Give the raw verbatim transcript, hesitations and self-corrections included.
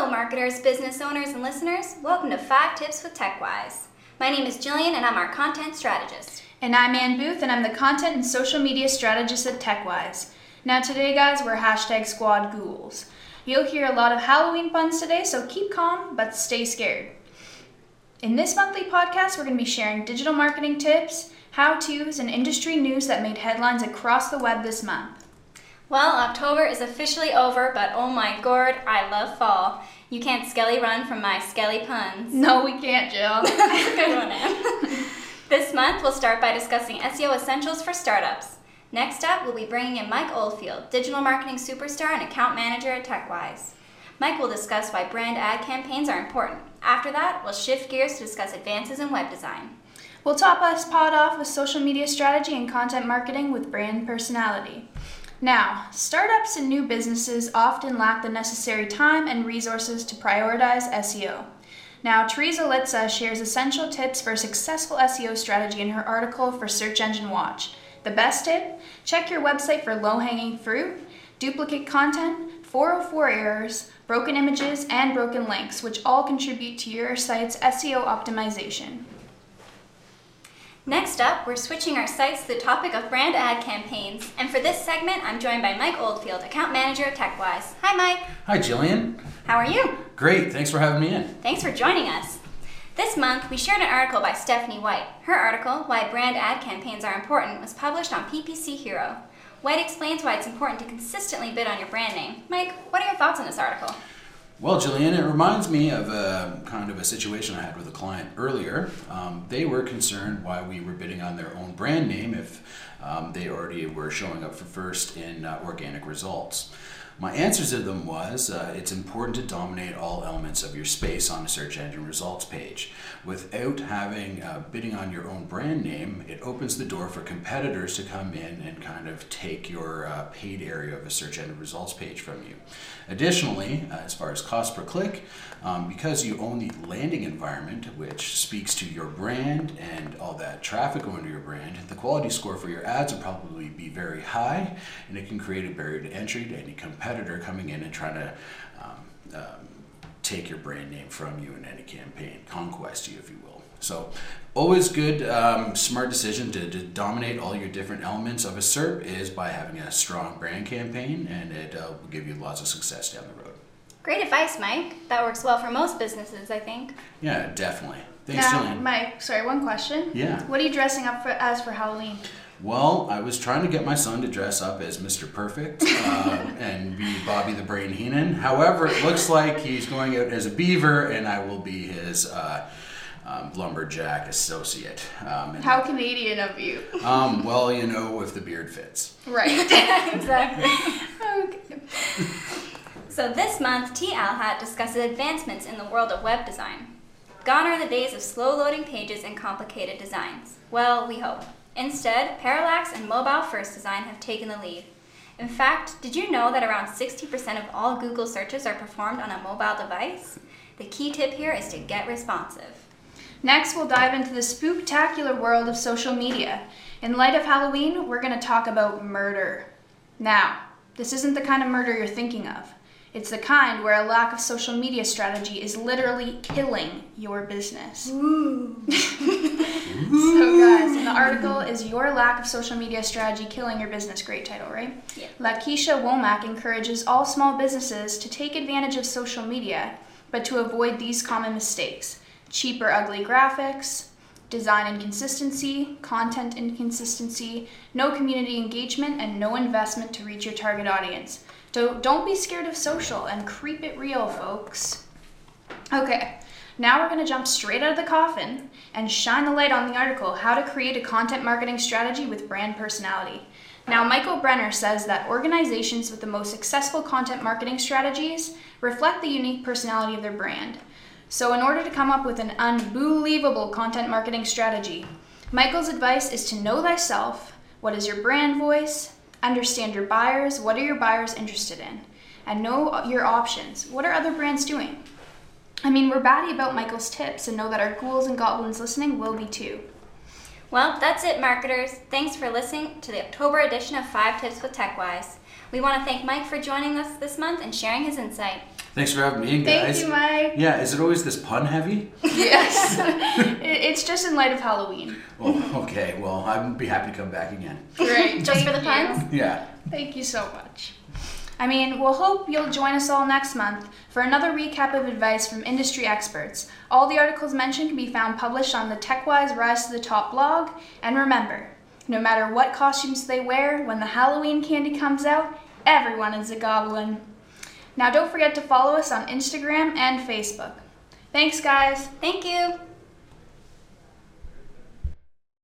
Hello marketers, business owners, and listeners. Welcome to Five Tips with TechWise. My name is Jillian and I'm our content strategist. And I'm Ann Booth and I'm the content and social media strategist at TechWise. Now today guys, we're hashtag squad ghouls. You'll hear a lot of Halloween puns today, so keep calm but stay scared. In this monthly podcast, we're going to be sharing digital marketing tips, how-tos, and industry news that made headlines across the web this month. Well, October is officially over, but oh my gourd, I love fall. You can't skelly run from my skelly puns. No, we can't, Jill. Good one, Ann. This month, we'll start by discussing S E O essentials for startups. Next up, we'll be bringing in Mike Oldfield, digital marketing superstar and account manager at TechWise. Mike will discuss why brand ad campaigns are important. After that, we'll shift gears to discuss advances in web design. We'll top us pod off with social media strategy and content marketing with brand personality. Now, startups and new businesses often lack the necessary time and resources to prioritize S E O. Now, Teresa Litza shares essential tips for a successful S E O strategy in her article for Search Engine Watch. The best tip? Check your website for low-hanging fruit, duplicate content, four oh four errors, broken images, and broken links, which all contribute to your site's S E O optimization. Next up, we're switching our sights to the topic of brand ad campaigns. And for this segment, I'm joined by Mike Oldfield, account manager at TechWise. Hi, Mike. Hi, Jillian. How are you? Great. Thanks for having me in. Thanks for joining us. This month, we shared an article by Stephanie White. Her article, Why Brand Ad Campaigns Are Important, was published on P P C Hero. White explains why it's important to consistently bid on your brand name. Mike, what are your thoughts on this article? Well, Jillian, it reminds me of a kind of a situation I had with a client earlier. Um, they were concerned why we were bidding on their own brand name if um, they already were showing up for first in uh, organic results. My answer to them was uh, it's important to dominate all elements of your space on a search engine results page. Without having uh, bidding on your own brand name, it opens the door for competitors to come in and kind of take your uh, paid area of a search engine results page from you. Additionally, uh, as far as cost per click, um, because you own the landing environment, which speaks to your brand and all that traffic going to your brand, the quality score for your ads will probably be very high, and it can create a barrier to entry to any competitor coming in and trying to um, um, take your brand name from you in any campaign, conquest you, if you will. So always good, um, smart decision to, to dominate all your different elements of a S E R P is by having a strong brand campaign, and it uh, will give you lots of success down the road. Great advice, Mike. That works well for most businesses, I think. Yeah, definitely. Thanks, Now, Jillian. Mike, sorry, one question. Yeah. What are you dressing up for, as for Halloween? Well, I was trying to get my son to dress up as Mister Perfect uh, and be Bobby the Brain Heenan. However, it looks like he's going out as a beaver, and I will be his uh, um, lumberjack associate. Um, and, How Canadian of you. um, well, you know, if the beard fits. Right. Exactly. Okay. So this month, T. Alhat discusses advancements in the world of web design. Gone are the days of slow-loading pages and complicated designs. Well, we hope. Instead, parallax and mobile-first design have taken the lead. In fact, did you know that around sixty percent of all Google searches are performed on a mobile device? The key tip here is to get responsive. Next, we'll dive into the spooktacular world of social media. In light of Halloween, we're going to talk about murder. Now, this isn't the kind of murder you're thinking of. It's the kind where a lack of social media strategy is literally killing your business. Ooh. So guys, in the article, is your lack of social media strategy killing your business? Great title, right? Yeah. Lakeisha Womack encourages all small businesses to take advantage of social media, but to avoid these common mistakes. Cheap or ugly graphics, design inconsistency, content inconsistency, no community engagement, and no investment to reach your target audience. So don't be scared of social and creep it real, folks. Okay, now we're going to jump straight out of the coffin and shine the light on the article, How to Create a Content Marketing Strategy with Brand Personality. Now, Michael Brenner says that organizations with the most successful content marketing strategies reflect the unique personality of their brand. So in order to come up with an unbelievable content marketing strategy, Michael's advice is to know thyself, what is your brand voice, understand your buyers, what are your buyers interested in, and know your options. What are other brands doing? I mean, we're batty about Michael's tips and know that our ghouls and goblins listening will be too. Well, that's it, marketers. Thanks for listening to the October edition of Five Tips with TechWise. We want to thank Mike for joining us this month and sharing his insight. Thanks for having me in, guys. Thank you, Mike. Yeah, is it always this pun heavy? Yes. It- it's just in light of Halloween. Oh, okay. Well, I'd be happy to come back again. Great. Just for the Thank you. puns? Yeah. Thank you so much. I mean, we'll hope you'll join us all next month for another recap of advice from industry experts. All the articles mentioned can be found published on the TechWise Rise to the Top blog. And remember, no matter what costumes they wear, when the Halloween candy comes out, everyone is a goblin. Now don't forget to follow us on Instagram and Facebook. Thanks, guys. Thank you.